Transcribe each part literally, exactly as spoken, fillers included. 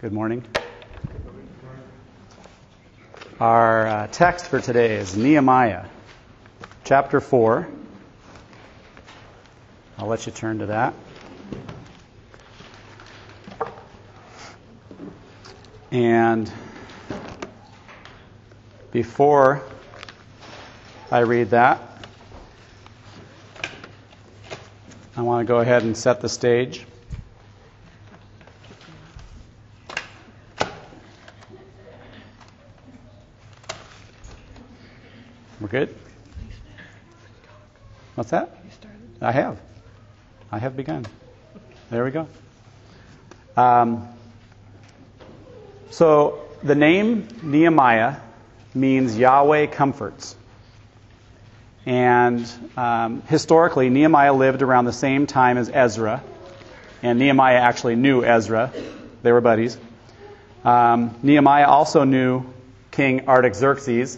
Good morning. Our uh, text for today is Nehemiah, chapter four. I'll let you turn to that. And before I read that, I want to go ahead and set the stage. We're good? What's that? I have. I have begun. There we go. Um, so the name Nehemiah means Yahweh comforts. And um, historically, Nehemiah lived around the same time as Ezra. And Nehemiah actually knew Ezra. They were buddies. Um, Nehemiah also knew King Artaxerxes.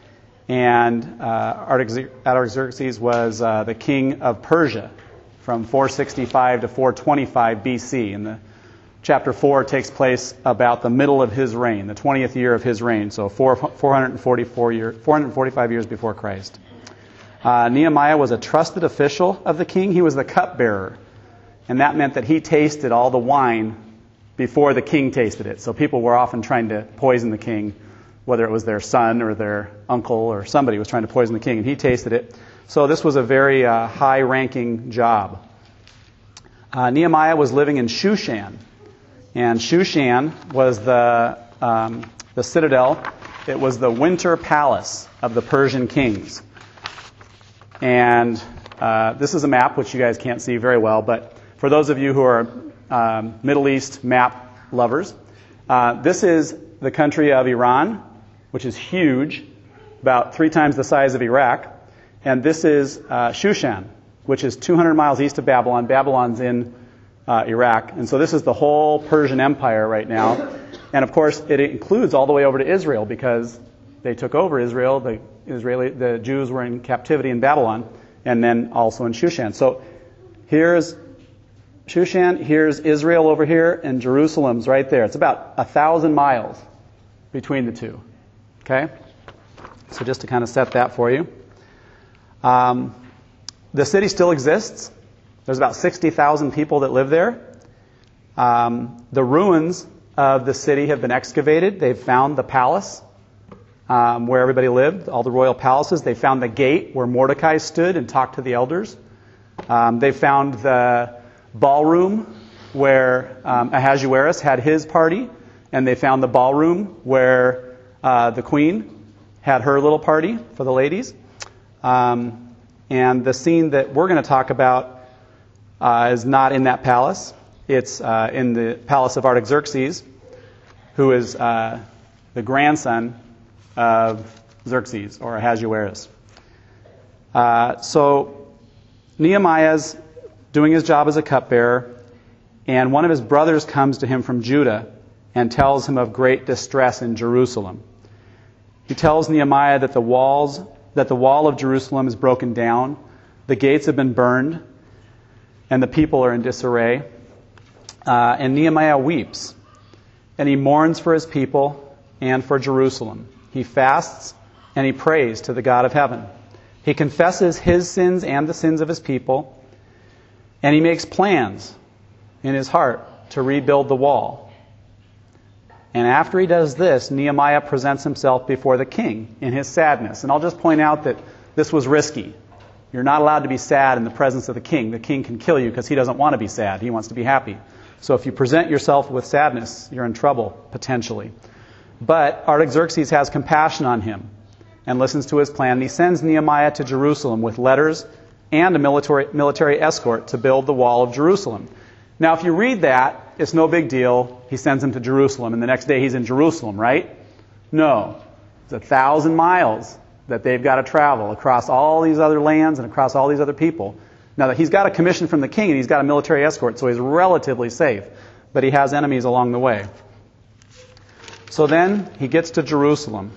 And uh, Artaxerxes was uh, the king of Persia from four sixty-five to four twenty-five B C. And the chapter four takes place about the middle of his reign, the twentieth year of his reign, so four, four hundred forty-four year, four hundred forty-five years before Christ. Uh, Nehemiah was a trusted official of the king. He was the cupbearer, and that meant that he tasted all the wine before the king tasted it. So people were often trying to poison the king, whether it was their son or their uncle or somebody was trying to poison the king, and he tasted it. So this was a very uh, high-ranking job. Uh, Nehemiah was living in Shushan, and Shushan was the um, the citadel. It was the winter palace of the Persian kings. And uh, this is a map which you guys can't see very well, but for those of you who are um, Middle East map lovers, uh, this is the country of Iran, which is huge, about three times the size of Iraq. And this is uh, Shushan, which is two hundred miles east of Babylon. Babylon's in uh, Iraq. And so this is the whole Persian Empire right now. And of course, it includes all the way over to Israel because they took over Israel. The Israeli, the Jews were in captivity in Babylon, and then also in Shushan. So here's Shushan, here's Israel over here, and Jerusalem's right there. It's about a thousand miles between the two. Okay? So just to kind of set that for you. Um, the city still exists. There's about sixty thousand people that live there. Um, the ruins of the city have been excavated. They've found the palace um, where everybody lived, all the royal palaces. They found the gate where Mordecai stood and talked to the elders. Um, they found the ballroom where um, Ahasuerus had his party. And they found the ballroom where uh, the queen had her little party for the ladies. Um, and the scene that we're going to talk about uh, is not in that palace. It's uh, in the palace of Artaxerxes, who is uh, the grandson of Xerxes, or Ahasuerus. Uh, so Nehemiah's doing his job as a cupbearer, and one of his brothers comes to him from Judah and tells him of great distress in Jerusalem. He tells Nehemiah that the walls, that the wall of Jerusalem is broken down, the gates have been burned, and the people are in disarray. Uh, and Nehemiah weeps, and he mourns for his people and for Jerusalem. He fasts and he prays to the God of heaven. He confesses his sins and the sins of his people, and he makes plans in his heart to rebuild the wall. And after he does this, Nehemiah presents himself before the king in his sadness. And I'll just point out that this was risky. You're not allowed to be sad in the presence of the king. The king can kill you because he doesn't want to be sad. He wants to be happy. So if you present yourself with sadness, you're in trouble, potentially. But Artaxerxes has compassion on him and listens to his plan. And he sends Nehemiah to Jerusalem with letters and a military, military escort to build the wall of Jerusalem. Now, if you read that, it's no big deal. He sends him to Jerusalem, and the next day he's in Jerusalem, right? No. It's a thousand miles that they've got to travel across all these other lands and across all these other people. Now, that he's got a commission from the king, and he's got a military escort, so he's relatively safe. But he has enemies along the way. So then he gets to Jerusalem.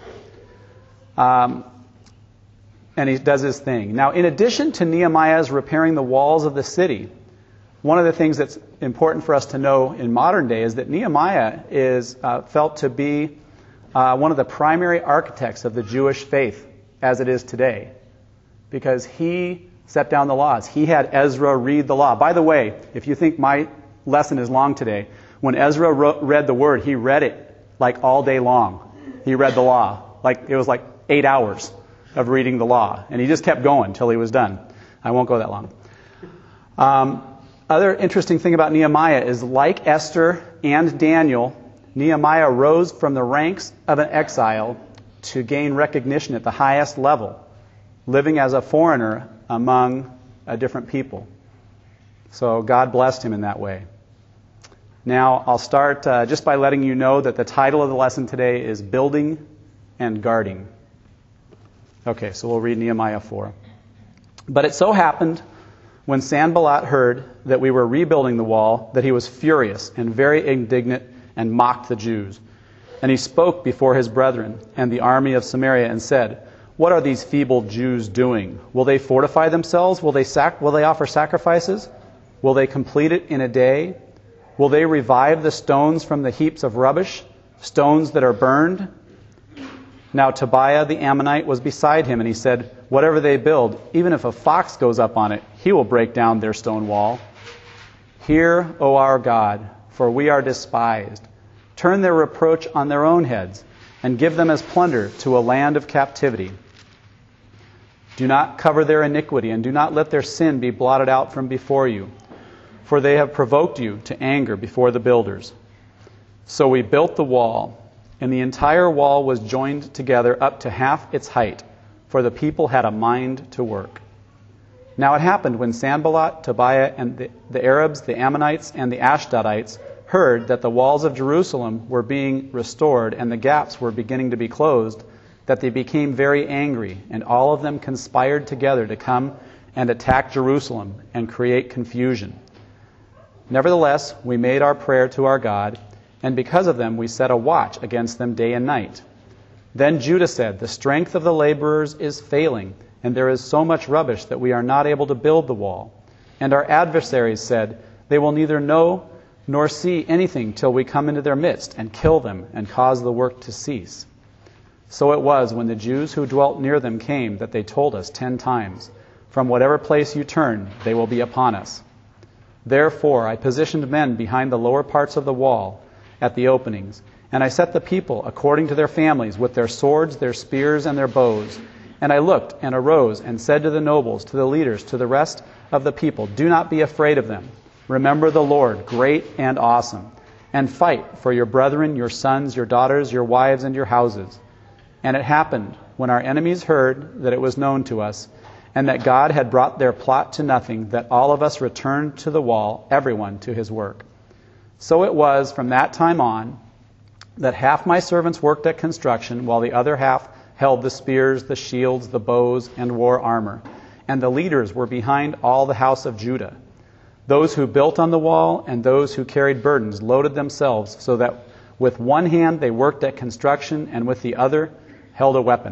Um, and he does his thing. Now, in addition to Nehemiah's repairing the walls of the city, one of the things that's important for us to know in modern day is that Nehemiah is uh, felt to be uh, one of the primary architects of the Jewish faith as it is today, because he set down the laws. He had Ezra read the law. By the way, if you think my lesson is long today, when Ezra wrote, read the word, he read it like all day long. He read the law. Like it was like eight hours of reading the law. And he just kept going until he was done. I won't go that long. Um, other interesting thing about Nehemiah is, like Esther and Daniel, Nehemiah rose from the ranks of an exile to gain recognition at the highest level, living as a foreigner among a different people. So God blessed him in that way. Now, I'll start uh, just by letting you know that the title of the lesson today is Building and Guarding. Okay, so we'll read Nehemiah four. But it so happened, when Sanballat heard that we were rebuilding the wall, that he was furious and very indignant and mocked the Jews. And he spoke before his brethren and the army of Samaria and said, "What are these feeble Jews doing? Will they fortify themselves? Will they sac- will they offer sacrifices? Will they complete it in a day? Will they revive the stones from the heaps of rubbish, stones that are burned?" Now Tobiah the Ammonite was beside him, and he said, "Whatever they build, even if a fox goes up on it, he will break down their stone wall. Hear, O our God, for we are despised. Turn their reproach on their own heads, and give them as plunder to a land of captivity. Do not cover their iniquity, and do not let their sin be blotted out from before you. For they have provoked you to anger before the builders." So we built the wall, and the entire wall was joined together up to half its height, for the people had a mind to work. Now it happened when Sanballat, Tobiah, and the, the Arabs, the Ammonites, and the Ashdodites heard that the walls of Jerusalem were being restored and the gaps were beginning to be closed, that they became very angry, and all of them conspired together to come and attack Jerusalem and create confusion. Nevertheless, we made our prayer to our God, and because of them we set a watch against them day and night. Then Judah said, "The strength of the laborers is failing, and there is so much rubbish that we are not able to build the wall." And our adversaries said, "They will neither know nor see anything till we come into their midst and kill them and cause the work to cease." So it was, when the Jews who dwelt near them came, that they told us ten times, "From whatever place you turn, they will be upon us." Therefore I positioned men behind the lower parts of the wall at the openings, and I set the people according to their families with their swords, their spears, and their bows. And I looked and arose and said to the nobles, to the leaders, to the rest of the people, "Do not be afraid of them. Remember the Lord, great and awesome, and fight for your brethren, your sons, your daughters, your wives, and your houses." And it happened, when our enemies heard that it was known to us, and that God had brought their plot to nothing, that all of us returned to the wall, everyone to his work. So it was from that time on that half my servants worked at construction, while the other half held the spears, the shields, the bows, and wore armor. And the leaders were behind all the house of Judah. Those who built on the wall and those who carried burdens loaded themselves, so that with one hand they worked at construction, and with the other held a weapon.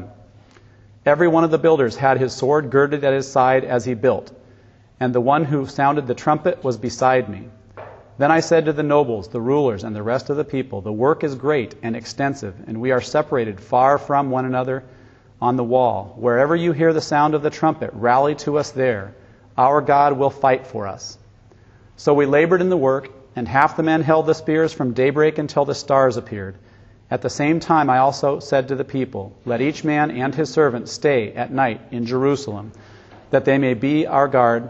Every one of the builders had his sword girded at his side as he built, and the one who sounded the trumpet was beside me. Then I said to the nobles, the rulers, and the rest of the people, "The work is great and extensive, and we are separated far from one another on the wall. Wherever you hear the sound of the trumpet, rally to us there. Our God will fight for us." So we labored in the work, and half the men held the spears from daybreak until the stars appeared. At the same time I also said to the people, "Let each man and his servant stay at night in Jerusalem, that they may be our guard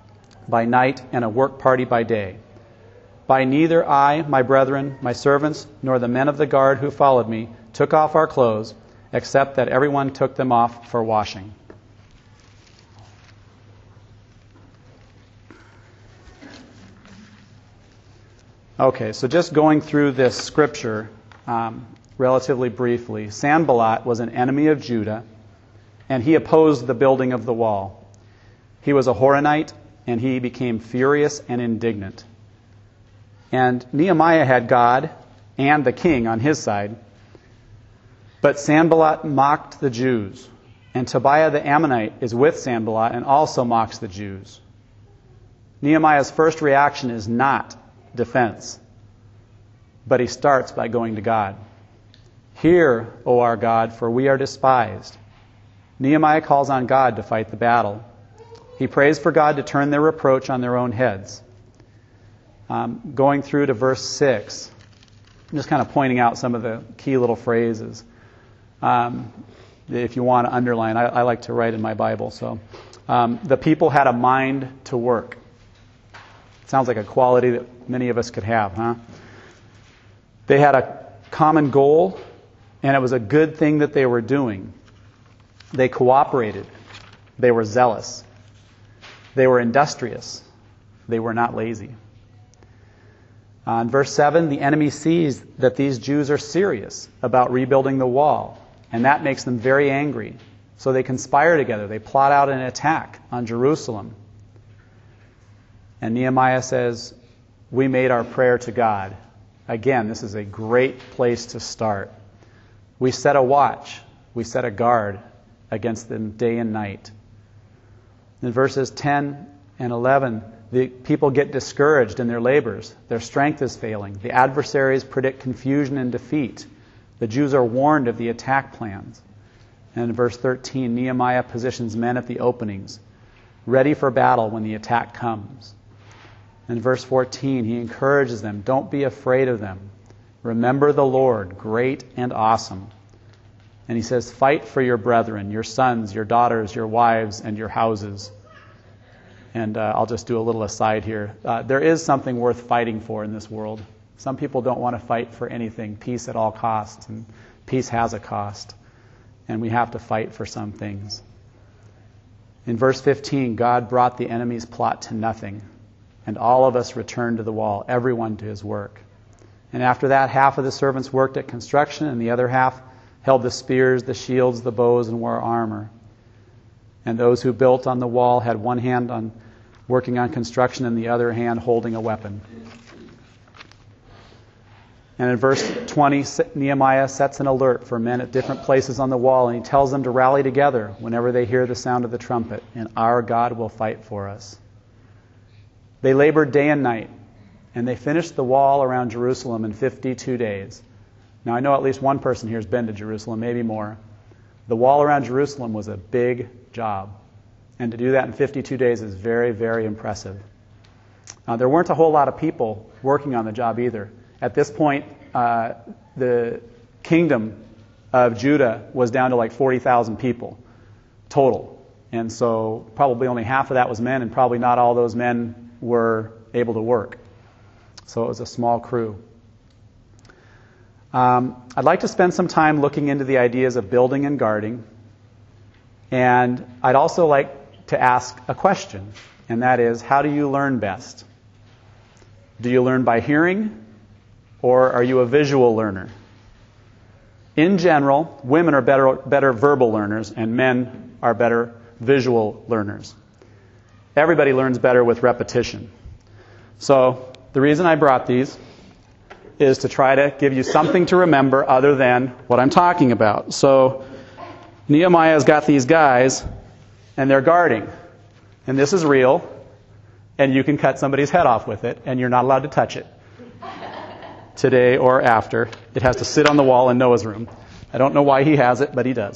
by night and a work party by day." By neither I, my brethren, my servants, nor the men of the guard who followed me took off our clothes, except that everyone took them off for washing. Okay, so just going through this scripture um, relatively briefly. Sanballat was an enemy of Judah, and he opposed the building of the wall. He was a Horonite, and he became furious and indignant. And Nehemiah had God and the king on his side, but Sanballat mocked the Jews. And Tobiah the Ammonite is with Sanballat and also mocks the Jews. Nehemiah's first reaction is not defense, but he starts by going to God. Hear, O our God, for we are despised. Nehemiah calls on God to fight the battle. He prays for God to turn their reproach on their own heads. Um, going through to verse six, I'm just kind of pointing out some of the key little phrases. Um, if you want to underline, I, I like to write in my Bible. So, um, the people had a mind to work. Sounds like a quality that many of us could have, huh? They had a common goal, and it was a good thing that they were doing. They cooperated. They were zealous. They were industrious. They were not lazy. Uh, in verse seven, the enemy sees that these Jews are serious about rebuilding the wall, and that makes them very angry. So they conspire together. They plot out an attack on Jerusalem. And Nehemiah says, we made our prayer to God. Again, this is a great place to start. We set a watch. We set a guard against them day and night. In verses ten and eleven, the people get discouraged in their labors. Their strength is failing. The adversaries predict confusion and defeat. The Jews are warned of the attack plans. And in verse thirteen, Nehemiah positions men at the openings, ready for battle when the attack comes. In verse fourteen, he encourages them, don't be afraid of them. Remember the Lord, great and awesome. And he says, fight for your brethren, your sons, your daughters, your wives, and your houses. And uh, I'll just do a little aside here. Uh, there is something worth fighting for in this world. Some people don't want to fight for anything, peace at all costs, and peace has a cost. And we have to fight for some things. In verse fifteen, God brought the enemy's plot to nothing, and all of us returned to the wall, everyone to his work. And after that, half of the servants worked at construction, and the other half held the spears, the shields, the bows, and wore armor. And those who built on the wall had one hand on working on construction and the other hand holding a weapon. And in verse twenty, Nehemiah sets an alert for men at different places on the wall, and he tells them to rally together whenever they hear the sound of the trumpet, and our God will fight for us. They labored day and night, and they finished the wall around Jerusalem in fifty-two days. Now, I know at least one person here has been to Jerusalem, maybe more. The wall around Jerusalem was a big job. And to do that in fifty-two days is very, very impressive. Uh, there weren't a whole lot of people working on the job either. At this point, uh, the kingdom of Judah was down to like forty thousand people total. And so probably only half of that was men, and probably not all those men were able to work. So it was a small crew. Um, I'd like to spend some time looking into the ideas of building and guarding. And I'd also like to ask a question, and that is, how do you learn best? Do you learn by hearing, or are you a visual learner? In general, women are better, better verbal learners, and men are better visual learners. Everybody learns better with repetition. So the reason I brought these is to try to give you something to remember other than what I'm talking about. So Nehemiah's got these guys, and they're guarding. And this is real, and you can cut somebody's head off with it, and you're not allowed to touch it today or after. It has to sit on the wall in Noah's room. I don't know why he has it, but he does.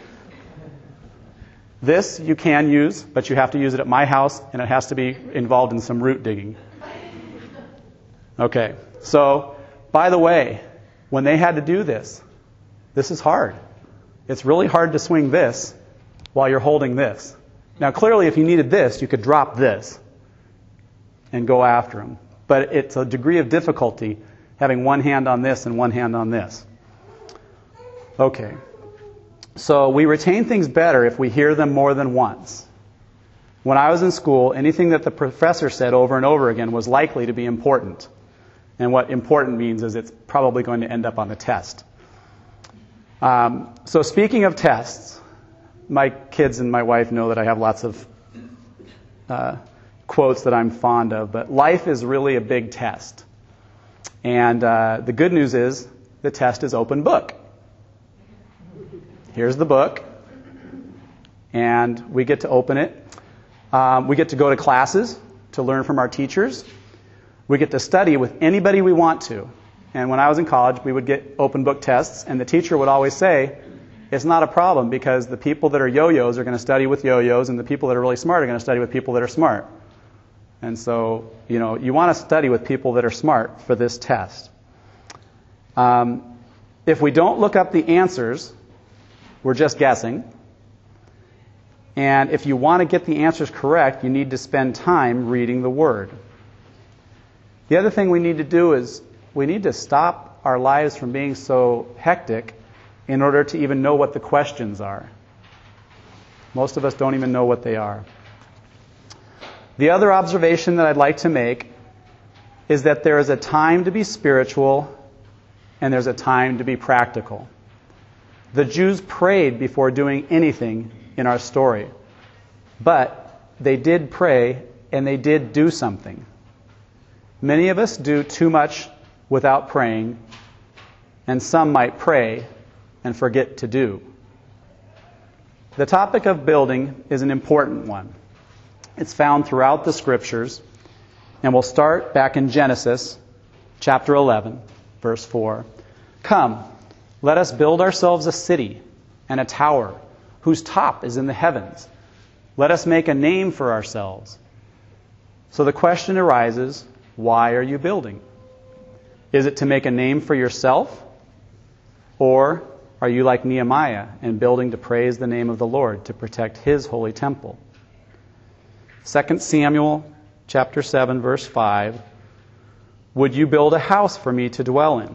This you can use, but you have to use it at my house, and it has to be involved in some root digging. Okay, so, by the way, when they had to do this, this is hard. It's really hard to swing this while you're holding this. Now, clearly, if you needed this, you could drop this and go after him. But it's a degree of difficulty having one hand on this and one hand on this. Okay. So we retain things better if we hear them more than once. When I was in school, anything that the professor said over and over again was likely to be important. And what important means is it's probably going to end up on the test. Um, so speaking of tests, my kids and my wife know that I have lots of uh, quotes that I'm fond of, but life is really a big test. And uh, the good news is the test is open book. Here's the book, and we get to open it. Um, we get to go to classes to learn from our teachers. We get to study with anybody we want to. And when I was in college, we would get open book tests, and the teacher would always say, it's not a problem because the people that are yo-yos are going to study with yo-yos, and the people that are really smart are going to study with people that are smart. And so, you know, you want to study with people that are smart for this test. Um, if we don't look up the answers, we're just guessing. And if you want to get the answers correct, you need to spend time reading the Word. The other thing we need to do is we need to stop our lives from being so hectic in order to even know what the questions are. Most of us don't even know what they are. The other observation that I'd like to make is that there is a time to be spiritual and there's a time to be practical. The Jews prayed before doing anything in our story, but they did pray and they did do something. Many of us do too much without praying, and some might pray and forget to do. The topic of building is an important one. It's found throughout the Scriptures, and we'll start back in Genesis chapter eleven, verse four. Come, let us build ourselves a city and a tower whose top is in the heavens. Let us make a name for ourselves. So the question arises, why are you building? Is it to make a name for yourself? Or are you like Nehemiah and building to praise the name of the Lord, to protect His holy temple? Second Samuel chapter seven, verse five. Would you build a house for me to dwell in?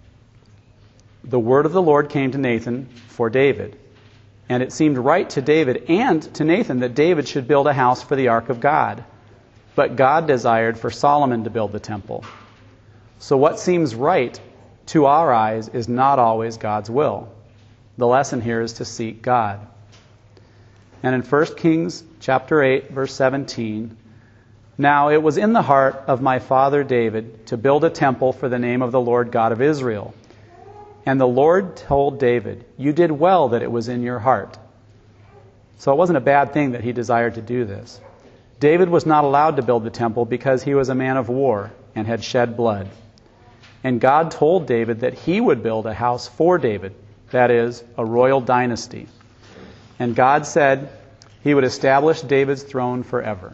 The word of the Lord came to Nathan for David. And it seemed right to David and to Nathan that David should build a house for the ark of God. But God desired for Solomon to build the temple. So what seems right to our eyes is not always God's will. The lesson here is to seek God. And in First Kings chapter eight, verse seventeen, now it was in the heart of my father David to build a temple for the name of the Lord God of Israel. And the Lord told David, you did well that it was in your heart. So it wasn't a bad thing that he desired to do this. David was not allowed to build the temple because he was a man of war and had shed blood. And God told David that he would build a house for David, that is, a royal dynasty. And God said he would establish David's throne forever.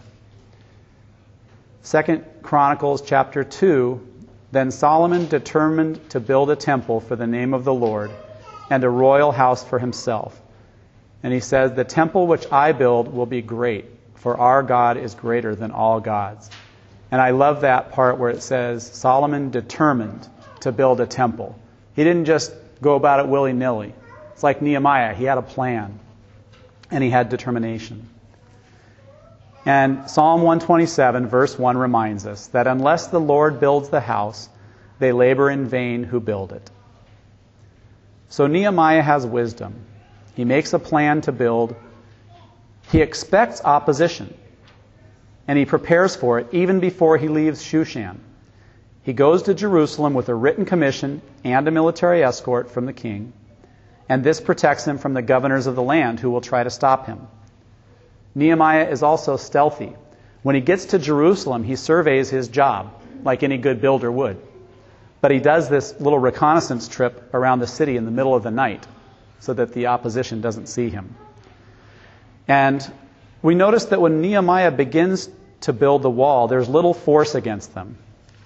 Second Chronicles chapter two, then Solomon determined to build a temple for the name of the Lord and a royal house for himself. And he says, the temple which I build will be great, for our God is greater than all gods. And I love that part where it says Solomon determined to build a temple. He didn't just go about it willy-nilly. It's like Nehemiah. He had a plan. And he had determination. And Psalm one twenty-seven, verse one reminds us that unless the Lord builds the house, they labor in vain who build it. So Nehemiah has wisdom. He makes a plan to build. He expects opposition. And he prepares for it even before he leaves Shushan. He goes to Jerusalem with a written commission and a military escort from the king. And this protects him from the governors of the land who will try to stop him. Nehemiah is also stealthy. When he gets to Jerusalem, he surveys his job like any good builder would. But he does this little reconnaissance trip around the city in the middle of the night so that the opposition doesn't see him. And we notice that when Nehemiah begins to build the wall, there's little force against them.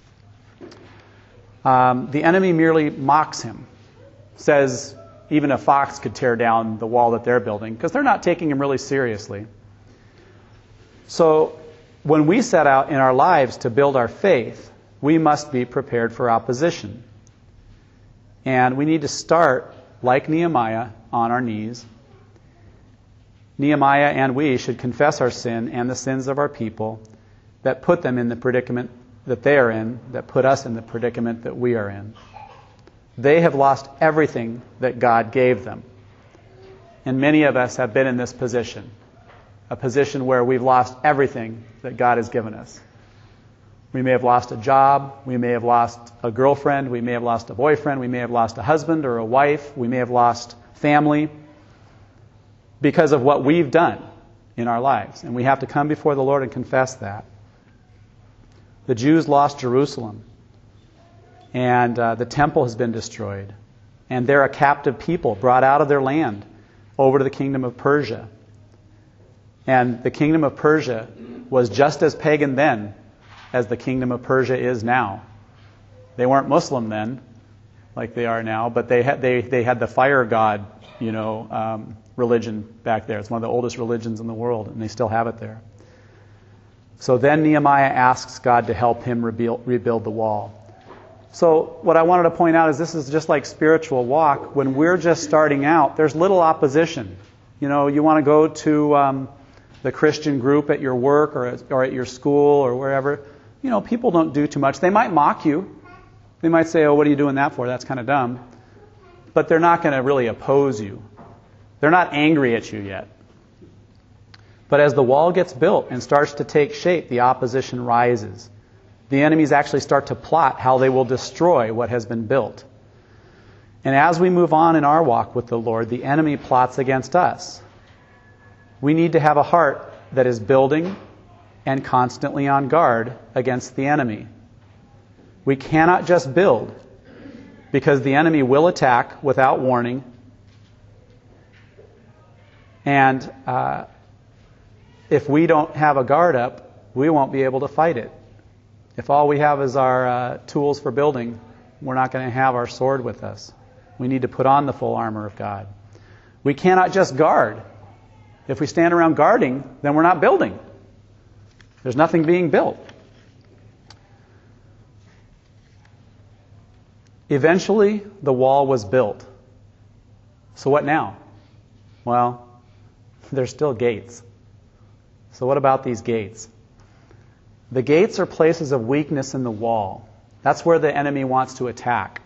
Um, the enemy merely mocks him, says even a fox could tear down the wall that they're building, because they're not taking him really seriously. So when we set out in our lives to build our faith, we must be prepared for opposition. And we need to start, like Nehemiah, on our knees. Nehemiah and we should confess our sin and the sins of our people that put them in the predicament that they are in, that put us in the predicament that we are in. They have lost everything that God gave them. And many of us have been in this position, a position where we've lost everything that God has given us. We may have lost a job, we may have lost a girlfriend, we may have lost a boyfriend, we may have lost a husband or a wife, we may have lost family because of what we've done in our lives. And we have to come before the Lord and confess that. The Jews lost Jerusalem, and uh, the temple has been destroyed, and they're a captive people brought out of their land over to the kingdom of Persia. And the kingdom of Persia was just as pagan then as the kingdom of Persia is now. They weren't Muslim then, like they are now, but they had they they had the fire god, you know, um, religion back there. It's one of the oldest religions in the world, and they still have it there. So then Nehemiah asks God to help him rebuild, rebuild the wall. So what I wanted to point out is this is just like spiritual walk. When we're just starting out, there's little opposition. You know, you want to go to um, the Christian group at your work or at, or at your school or wherever. You know, people don't do too much. They might mock you. They might say, oh, what are you doing that for? That's kind of dumb. But they're not going to really oppose you. They're not angry at you yet. But as the wall gets built and starts to take shape, the opposition rises. The enemies actually start to plot how they will destroy what has been built. And as we move on in our walk with the Lord, the enemy plots against us. We need to have a heart that is building and constantly on guard against the enemy. We cannot just build, because the enemy will attack without warning. And uh, if we don't have a guard up, we won't be able to fight it. If all we have is our uh, tools for building, we're not going to have our sword with us. We need to put on the full armor of God. We cannot just guard. If we stand around guarding, then we're not building. There's nothing being built. Eventually, the wall was built. So what now? Well, there's still gates. So what about these gates? The gates are places of weakness in the wall. That's where the enemy wants to attack.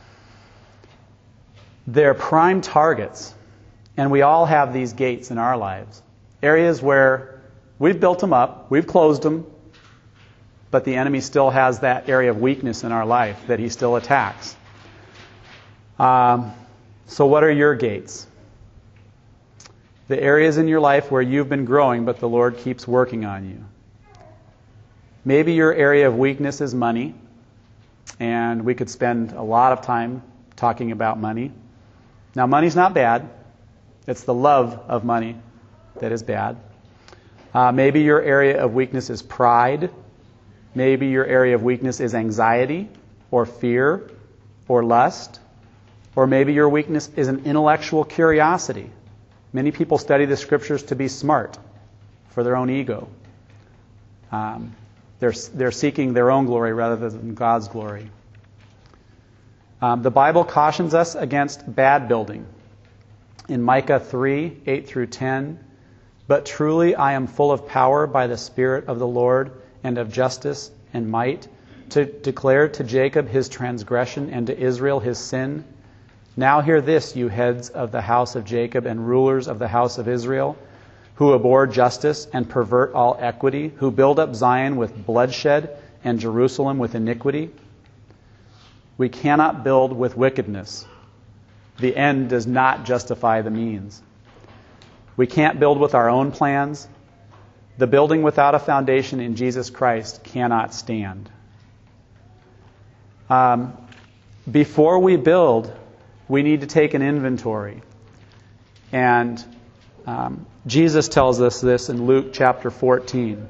They're prime targets. And we all have these gates in our lives. Areas where we've built them up, we've closed them, but the enemy still has that area of weakness in our life that he still attacks. Um, so what are your gates? The areas in your life where you've been growing, but the Lord keeps working on you. Maybe your area of weakness is money, and we could spend a lot of time talking about money. Now, money's not bad. It's the love of money that is bad. Uh, maybe your area of weakness is pride. Maybe your area of weakness is anxiety or fear or lust. Or maybe your weakness is an intellectual curiosity. Many people study the Scriptures to be smart for their own ego. Um, they're, they're seeking their own glory rather than God's glory. Um, the Bible cautions us against bad building. In Micah three, eight through ten, but truly I am full of power by the Spirit of the Lord and of justice and might, to declare to Jacob his transgression and to Israel his sin. Now hear this, you heads of the house of Jacob and rulers of the house of Israel, who abhor justice and pervert all equity, who build up Zion with bloodshed and Jerusalem with iniquity. We cannot build with wickedness. The end does not justify the means. We can't build with our own plans. The building without a foundation in Jesus Christ cannot stand. Um, before we build, we need to take an inventory. And um, Jesus tells us this in Luke chapter fourteen.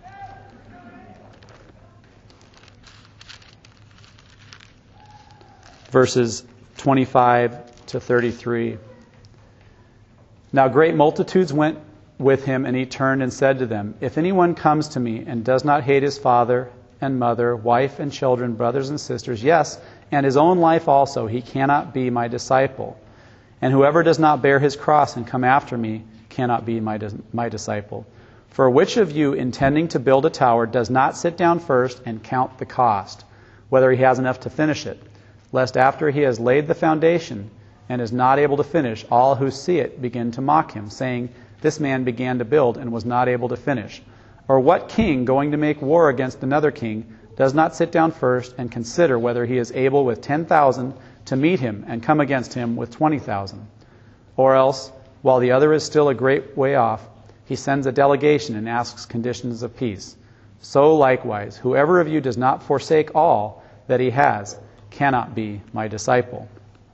Verses twenty-five to thirty-three. Now great multitudes went with him, and he turned and said to them, if anyone comes to me and does not hate his father and mother, wife and children, brothers and sisters, yes, and his own life also, he cannot be my disciple. And whoever does not bear his cross and come after me cannot be my, my disciple. For which of you, intending to build a tower, does not sit down first and count the cost, whether he has enough to finish it, lest after he has laid the foundation and is not able to finish, all who see it begin to mock him, saying, this man began to build and was not able to finish. Or what king, going to make war against another king, does not sit down first and consider whether he is able with ten thousand to meet him and come against him with twenty thousand? Or else, while the other is still a great way off, he sends a delegation and asks conditions of peace. So likewise, whoever of you does not forsake all that he has cannot be my disciple.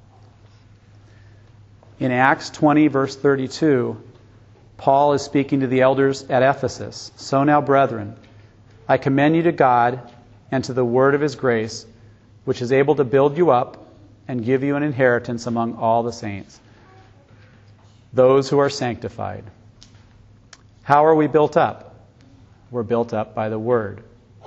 In Acts twenty, verse thirty-two, Paul is speaking to the elders at Ephesus. So now, brethren, I commend you to God and to the word of his grace, which is able to build you up and give you an inheritance among all the saints, those who are sanctified. How are we built up? We're built up by the word.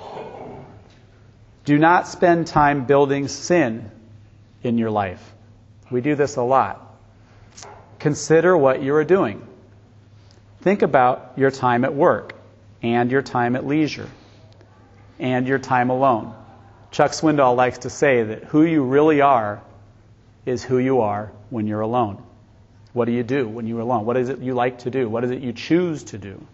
Do not spend time building sin in your life. We do this a lot. Consider what you are doing. Think about your time at work and your time at leisure and your time alone. Chuck Swindoll likes to say that who you really are is who you are when you're alone. What do you do when you're alone? What is it you like to do? What is it you choose to do?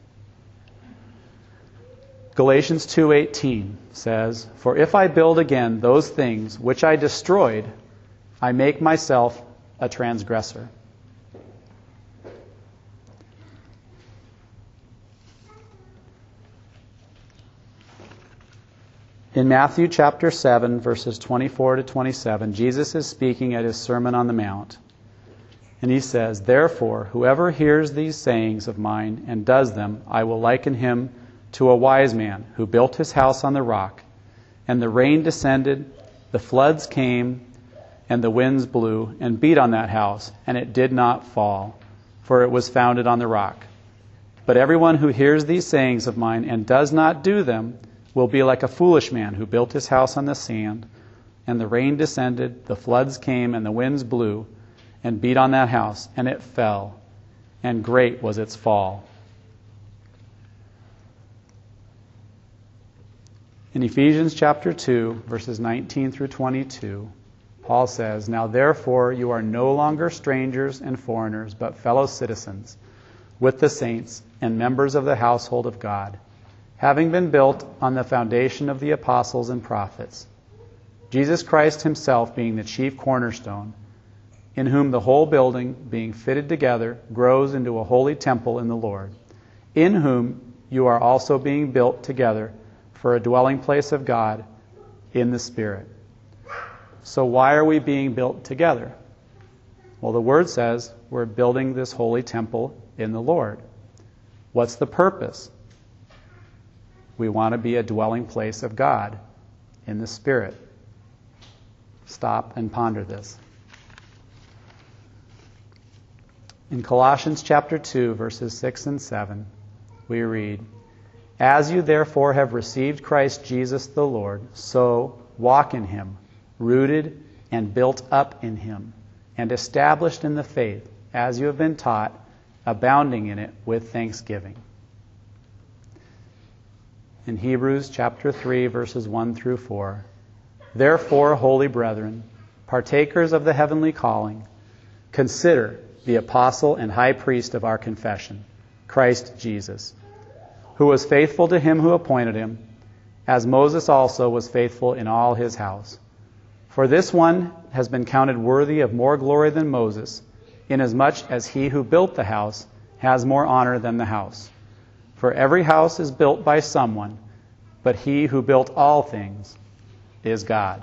Galatians two eighteen says, "For if I build again those things which I destroyed, I make myself a transgressor." In Matthew chapter seven, verses twenty-four to twenty-seven, Jesus is speaking at his Sermon on the Mount. And he says, "Therefore, whoever hears these sayings of mine and does them, I will liken him to a wise man who built his house on the rock. And the rain descended, the floods came, and the winds blew and beat on that house, and it did not fall, for it was founded on the rock. But everyone who hears these sayings of mine and does not do them will be like a foolish man who built his house on the sand, and the rain descended, the floods came, and the winds blew and beat on that house, and it fell, and great was its fall." In Ephesians chapter two, verses nineteen through twenty-two, Paul says, "Now therefore you are no longer strangers and foreigners, but fellow citizens with the saints and members of the household of God, having been built on the foundation of the apostles and prophets, Jesus Christ himself being the chief cornerstone, in whom the whole building, being fitted together, grows into a holy temple in the Lord, in whom you are also being built together for a dwelling place of God in the Spirit." So why are we being built together? Well, the Word says we're building this holy temple in the Lord. What's the purpose? We want to be a dwelling place of God in the Spirit. Stop and ponder this. In Colossians chapter two, verses six and seven, we read, "As you therefore have received Christ Jesus the Lord, so walk in him, rooted and built up in him, and established in the faith, as you have been taught, abounding in it with thanksgiving." In Hebrews chapter three, verses one through four, "Therefore, holy brethren, partakers of the heavenly calling, consider the apostle and high priest of our confession, Christ Jesus, who was faithful to him who appointed him, as Moses also was faithful in all his house. For this one has been counted worthy of more glory than Moses, inasmuch as he who built the house has more honor than the house. For every house is built by someone, but he who built all things is God."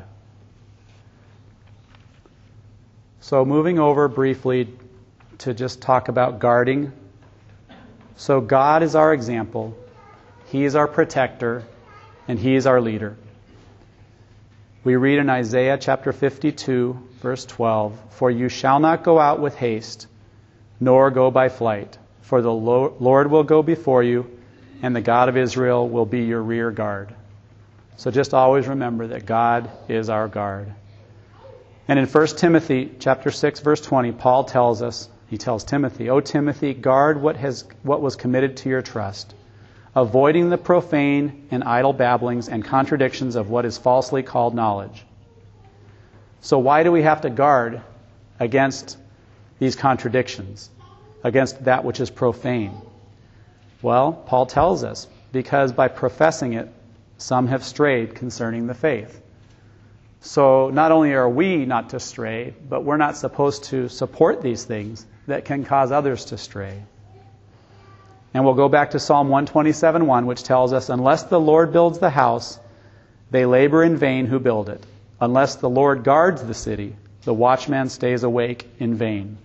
So moving over briefly to just talk about guarding. So God is our example. He is our protector, and he is our leader. We read in Isaiah chapter fifty-two, verse twelve, "For you shall not go out with haste, nor go by flight, for the Lord will go before you, and the God of Israel will be your rear guard." So just always remember that God is our guard. And in First Timothy chapter six, verse twenty, Paul tells us, he tells Timothy, "O Timothy, guard what has what was committed to your trust, avoiding the profane and idle babblings and contradictions of what is falsely called knowledge." So why do we have to guard against these contradictions, against that which is profane? Well, Paul tells us, because by professing it, some have strayed concerning the faith. So not only are we not to stray, but we're not supposed to support these things that can cause others to stray. And we'll go back to Psalm one twenty-seven one, which tells us, unless the Lord builds the house, they labor in vain who build it. Unless the Lord guards the city, the watchman stays awake in vain.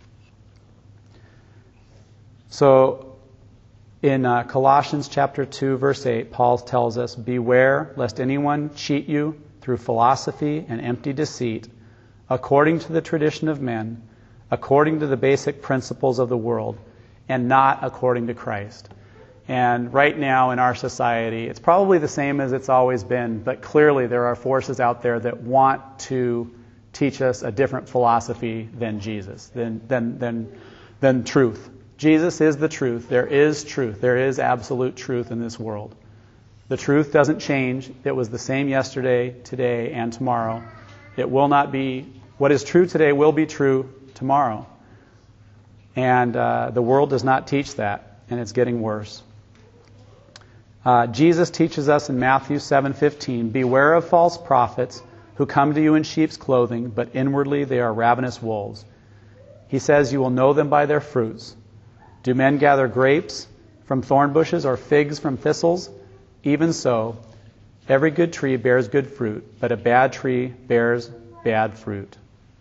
So in uh, Colossians chapter two, verse eight, Paul tells us, beware lest anyone cheat you through philosophy and empty deceit, according to the tradition of men, according to the basic principles of the world, and not according to Christ. And right now in our society, it's probably the same as it's always been, but clearly there are forces out there that want to teach us a different philosophy than Jesus, than, than, than, than truth. Jesus is the truth. There is truth. There is absolute truth in this world. The truth doesn't change. It was the same yesterday, today, and tomorrow. It will not be, what is true today will be true tomorrow. And uh, the world does not teach that, and it's getting worse. Uh, Jesus teaches us in Matthew seven fifteen, beware of false prophets who come to you in sheep's clothing, but inwardly they are ravenous wolves. He says, you will know them by their fruits. Do men gather grapes from thorn bushes or figs from thistles? Even so, every good tree bears good fruit, but a bad tree bears bad fruit.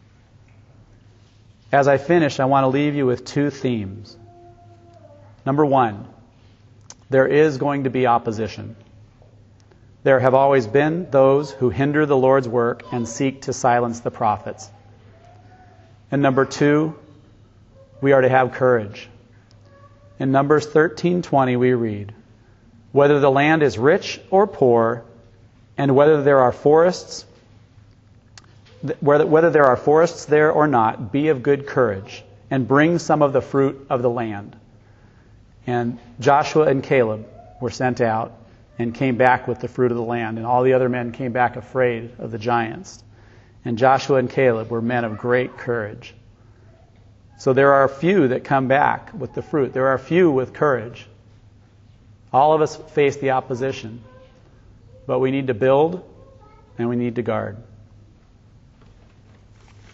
As I finish, I want to leave you with two themes. Number one, there is going to be opposition. There have always been those who hinder the Lord's work and seek to silence the prophets. And number two, we are to have courage. In Numbers thirteen twenty we read, whether the land is rich or poor, and whether there are forests Whether, whether there are forests there or not, be of good courage, and bring some of the fruit of the land. And Joshua and Caleb were sent out and came back with the fruit of the land, and all the other men came back afraid of the giants. And Joshua and Caleb were men of great courage. So there are a few that come back with the fruit. There are a few with courage. All of us face the opposition, but we need to build and we need to guard.